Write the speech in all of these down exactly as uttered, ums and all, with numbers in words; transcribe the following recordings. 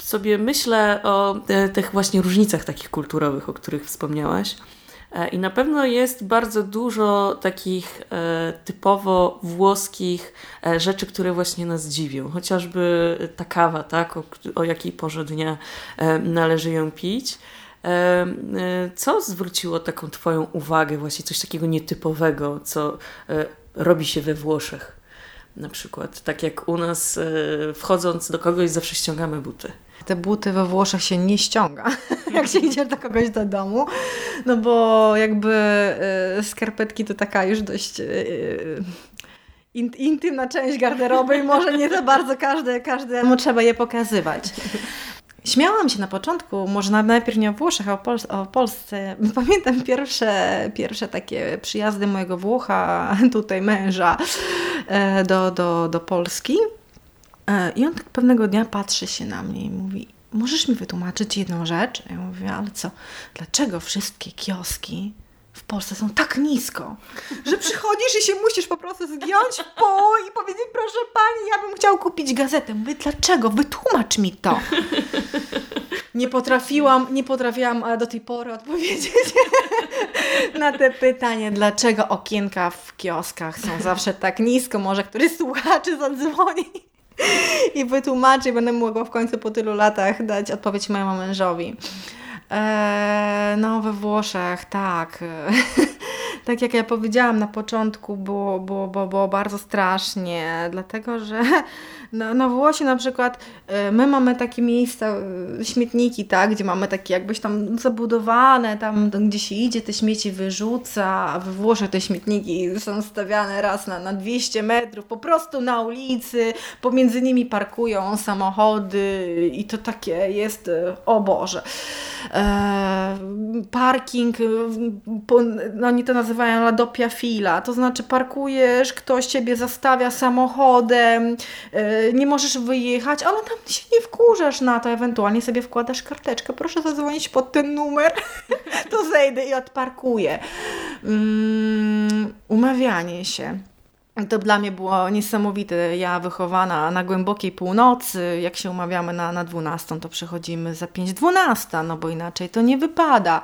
sobie myślę o te, tych właśnie różnicach takich kulturowych, o których wspomniałaś. I na pewno jest bardzo dużo takich e, typowo włoskich e, rzeczy, które właśnie nas dziwią. Chociażby ta kawa, tak? O, o jakiej porze dnia e, należy ją pić. E, e, co zwróciło taką twoją uwagę? Właśnie coś takiego nietypowego, co e, robi się we Włoszech na przykład. Tak jak u nas e, wchodząc do kogoś zawsze ściągamy buty. Te buty we Włoszech się nie ściąga, jak się idzie do kogoś do domu, no bo jakby y, skarpetki to taka już dość y, in, intymna część garderoby i może nie za bardzo każde, każdemu trzeba je pokazywać. Śmiałam się na początku, może najpierw nie o Włoszech, a o, Pol- o Polsce. Pamiętam pierwsze, pierwsze takie przyjazdy mojego Włocha, tutaj męża, do, do, do Polski. I on tak pewnego dnia patrzy się na mnie i mówi: możesz mi wytłumaczyć jedną rzecz? Ja mówię: ale co? Dlaczego wszystkie kioski w Polsce są tak nisko, że przychodzisz i się musisz po prostu zgiąć w pół i powiedzieć: proszę pani, ja bym chciał kupić gazetę. Mówię: dlaczego? Wytłumacz mi to. Nie potrafiłam, nie potrafiłam do tej pory odpowiedzieć na te pytanie, dlaczego okienka w kioskach są zawsze tak nisko. Może któryś z słuchaczy zadzwoni i wytłumaczy, będę mogła w końcu po tylu latach dać odpowiedź mojemu mężowi. Eee, no we Włoszech, tak. Tak jak ja powiedziałam na początku, było, było, było, było bardzo strasznie, dlatego że no, na Włosi na przykład my mamy takie miejsca, śmietniki, tak, gdzie mamy takie jakbyś tam zabudowane, tam gdzie się idzie, te śmieci wyrzuca, a we Włoszech te śmietniki są stawiane raz na, na dwieście metrów, po prostu na ulicy, pomiędzy nimi parkują samochody i to takie jest, o Boże. E, parking, po, no oni to nazywają la doppia fila, to znaczy parkujesz, ktoś ciebie zastawia samochodem, e, nie możesz wyjechać, ale tam się nie wkurzasz na to, ewentualnie sobie wkładasz karteczkę, proszę zadzwonić pod ten numer, to zejdę i odparkuję. Um, umawianie się. To dla mnie było niesamowite. Ja wychowana na głębokiej północy, jak się umawiamy na, na dwunastą, to przychodzimy za pięć dwunasta, no bo inaczej to nie wypada.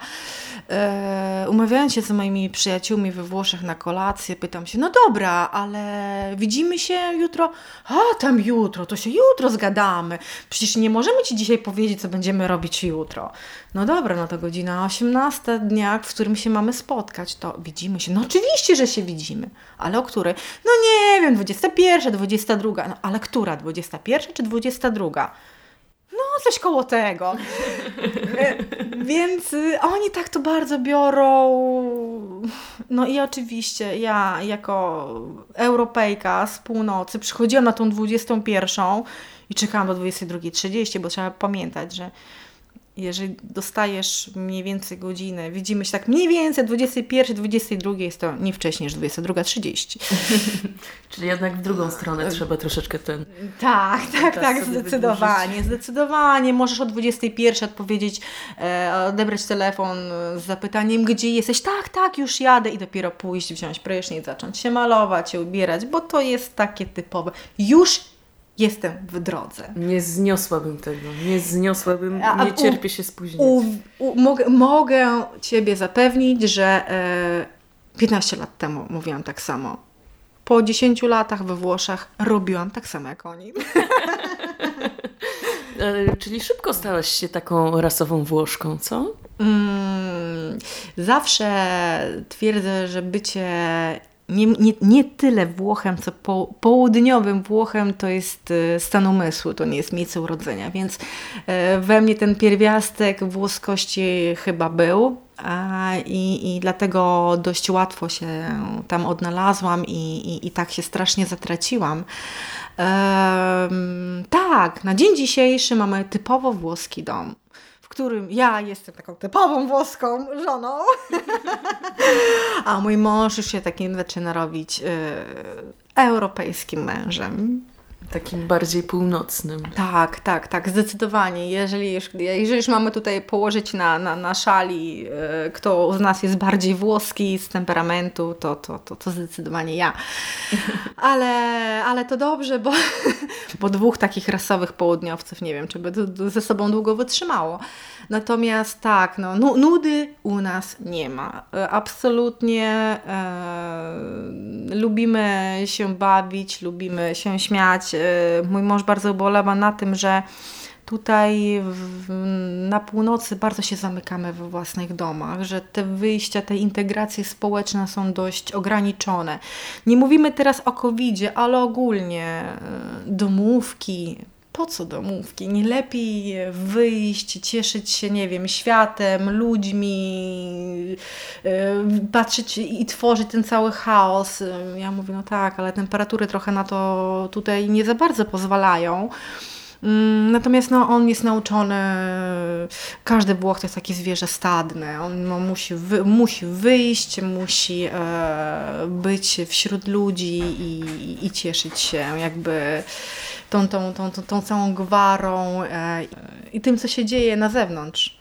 E, umawiając się z moimi przyjaciółmi we Włoszech na kolację, pytam się: no dobra, ale widzimy się jutro? A tam jutro, to się jutro zgadamy. Przecież nie możemy ci dzisiaj powiedzieć, co będziemy robić jutro. No dobra, no to godzina osiemnasta dnia, w którym się mamy spotkać, to widzimy się. No oczywiście, że się widzimy. Ale o której? No nie wiem, dwudziesta pierwsza, dwudziesta druga. No ale która? dwudziesta pierwsza czy dwudziesta druga? No coś koło tego. Więc y, oni tak to bardzo biorą. No i oczywiście ja jako Europejka z północy przychodziłam na tą dwudziestą pierwszą i czekałam do dwudziestej drugiej trzydzieści, bo trzeba pamiętać, że jeżeli dostajesz mniej więcej godzinę, widzimy się tak mniej więcej dwudziestej pierwszej, dwudziestej drugiej, jest to nie wcześniej niż dwudziesta druga trzydzieści. Czyli jednak w drugą stronę trzeba troszeczkę ten... Tak, tak, tak, zdecydowanie, wydłużyć. Zdecydowanie. Możesz o dwudziestej pierwszej odpowiedzieć, e, odebrać telefon z zapytaniem, gdzie jesteś. Tak, tak, już jadę i dopiero pójść, wziąć prysznic, zacząć się malować, się ubierać, bo to jest takie typowe. Już jestem w drodze. Nie zniosłabym tego, nie zniosłabym, A, nie cierpię się spóźnić. U, u, mogę, mogę Ciebie zapewnić, że e, piętnaście lat temu mówiłam tak samo. Po dziesięciu latach we Włoszech robiłam tak samo jak oni. e, czyli szybko stałaś się taką rasową Włoszką, co? Mm, zawsze twierdzę, że bycie Nie, nie, nie tyle Włochem, co po, południowym Włochem to jest stan umysłu, to nie jest miejsce urodzenia, więc we mnie ten pierwiastek włoskości chyba był a, i, i dlatego dość łatwo się tam odnalazłam i, i, i tak się strasznie zatraciłam. Ehm, tak, na dzień dzisiejszy mamy typowo włoski dom, w którym ja jestem taką typową włoską żoną, a mój mąż już się takim zaczyna robić yy, europejskim mężem. Takim bardziej północnym. Tak, tak, tak, zdecydowanie. Jeżeli już, jeżeli już mamy tutaj położyć na, na, na szali, y, kto z nas jest bardziej włoski z temperamentu, to, to, to, to zdecydowanie ja. Ale, ale to dobrze, bo, bo dwóch takich rasowych południowców, nie wiem, czy by ze sobą długo wytrzymało. Natomiast tak, no, nudy u nas nie ma. Absolutnie e, lubimy się bawić, lubimy się śmiać. E, mój mąż bardzo ubolewa na tym, że tutaj w, na północy bardzo się zamykamy we własnych domach, że te wyjścia, te integracje społeczne są dość ograniczone. Nie mówimy teraz o kowidzie, ale ogólnie e, domówki. Po co domówki? Nie lepiej wyjść, cieszyć się, nie wiem, światem, ludźmi, yy, patrzeć i tworzyć ten cały chaos. Ja mówię, no tak, ale temperatury trochę na to tutaj nie za bardzo pozwalają. Natomiast no, on jest nauczony, każdy Włoch to jest takie zwierzę stadne, on no, musi, wy, musi wyjść, musi e, być wśród ludzi i, i cieszyć się jakby tą, tą, tą, tą, tą całą gwarą e, i tym, co się dzieje na zewnątrz.